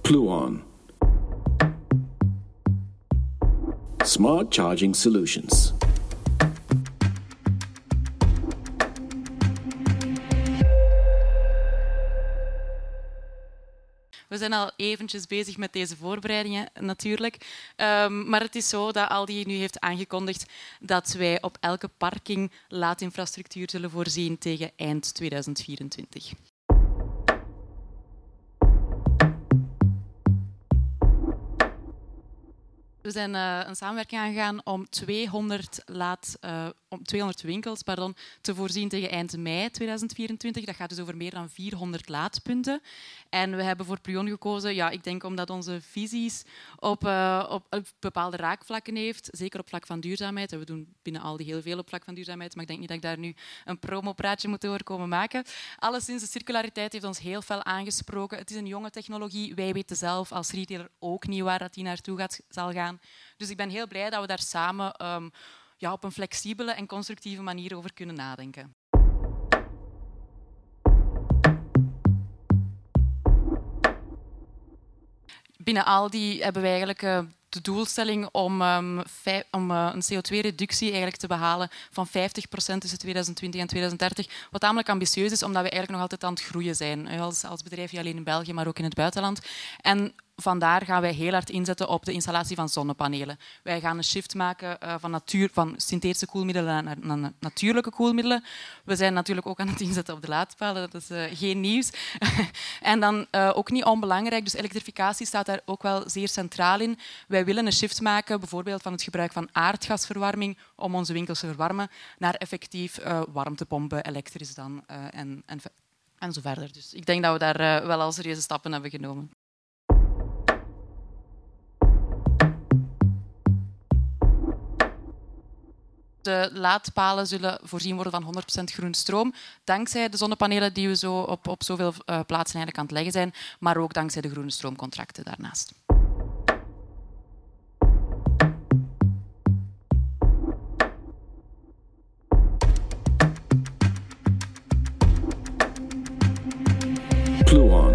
Fluon. Smart Charging Solutions. We zijn al eventjes bezig met deze voorbereidingen natuurlijk. Maar het is zo dat Aldi nu heeft aangekondigd dat wij op elke parking laadinfrastructuur zullen voorzien tegen eind 2024. We zijn een samenwerking aangegaan om 200 winkels te voorzien tegen eind mei 2024. Dat gaat dus over meer dan 400 laadpunten. En we hebben voor Plion gekozen, ik denk omdat onze visies op bepaalde raakvlakken heeft. Zeker op vlak van duurzaamheid. En we doen binnen Aldi heel veel op vlak van duurzaamheid. Maar ik denk niet dat ik daar nu een promopraatje moet over komen maken. Alleszins, de circulariteit heeft ons heel fel aangesproken. Het is een jonge technologie. Wij weten zelf als retailer ook niet waar dat die naartoe zal gaan. Dus ik ben heel blij dat we daar samen op een flexibele en constructieve manier over kunnen nadenken. Binnen Aldi hebben wij eigenlijk de doelstelling om een CO2-reductie eigenlijk te behalen van 50% tussen 2020 en 2030. Wat namelijk ambitieus is, omdat we eigenlijk nog altijd aan het groeien zijn. Als bedrijf, niet alleen in België, maar ook in het buitenland. En vandaar gaan wij heel hard inzetten op de installatie van zonnepanelen. Wij gaan een shift maken van synthetische koelmiddelen naar natuurlijke koelmiddelen. We zijn natuurlijk ook aan het inzetten op de laadpalen, dat is geen nieuws. En dan ook niet onbelangrijk, dus elektrificatie staat daar ook wel zeer centraal in. Wij willen een shift maken, bijvoorbeeld van het gebruik van aardgasverwarming om onze winkels te verwarmen, naar effectief warmtepompen, elektrisch dan en zo verder. Dus ik denk dat we daar wel al serieuze stappen hebben genomen. De laadpalen zullen voorzien worden van 100% groene stroom, dankzij de zonnepanelen die we zo op zoveel plaatsen eigenlijk aan het leggen zijn, maar ook dankzij de groene stroomcontracten daarnaast. Fluon.